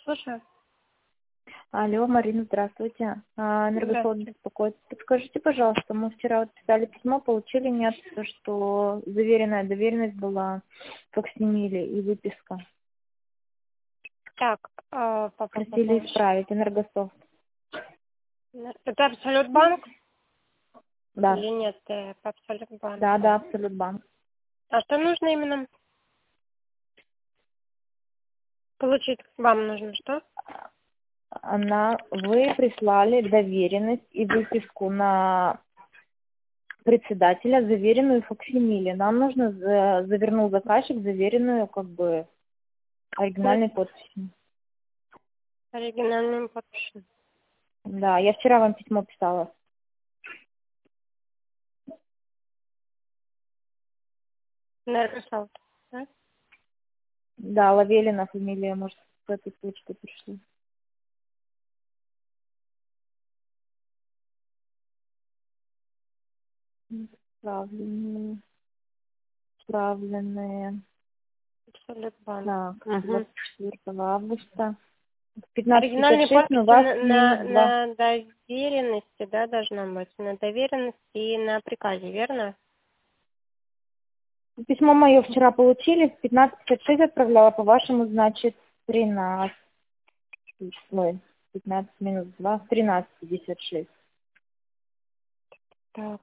Слушаю. Алло, Марина, здравствуйте. Энергосбыт Здравствуйте. беспокоит. Подскажите, пожалуйста, мы вчера вот писали письмо, получили нет, что заверенная доверенность была факсимиле и выписка. Так, Просили исправить Энергософт. это Абсолют Банк Да. или нет? Абсолют Банк. Да, Абсолют Банк. А что нужно именно получить? Вам нужно что? Вы прислали доверенность и выписку на председателя, заверенную факсимиле. Нам нужно, завернул заказчик, заверенную оригинальной подписью. Оригинальным подписью. Да, я вчера вам письмо писала. Энергософт, да? Да, Лавелина фамилия, может, с этой почты пришла. Справленные. Абсолют Банк. Так, Угу. 24 августа. В Оригинальные 15:56, но у подписи вас минус 2. на доверенности, да, должна быть. На доверенности и на приказе, верно? Письмо мое вчера получили, в 15:56 отправляла, по-вашему, значит, 13. Ой, 15 минус 2, 13:56. Так,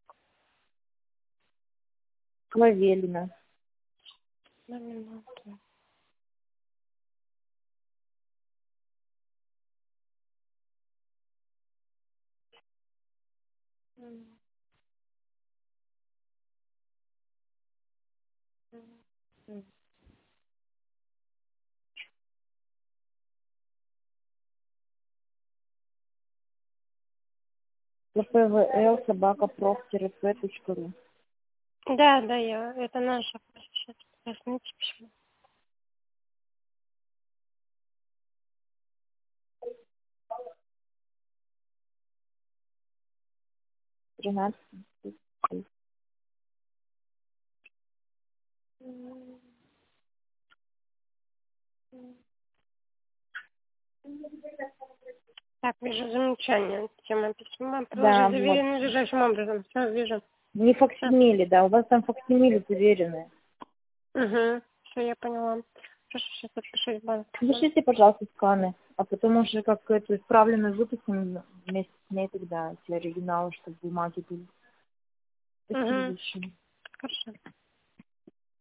Лавелина. на минуту. ПВЛ собака.проф-п.ру. Да, это наша. Сейчас, возьмите письмо. 13. Так, вижу замечание. Тема письма. Да, Приложить вот. заверенный надлежащим образом. Все, вижу. Не Все. факсимиле, да, у вас там факсимиле заверенные. Угу. Все, я поняла. Хорошо, сейчас отпишусь в банк. Пишите, пожалуйста, сканы, а потом уже как эту исправленную выпустим вместе с ней тогда, эти оригиналы, чтобы бумаги были. Спасибо Угу. большое. Хорошо.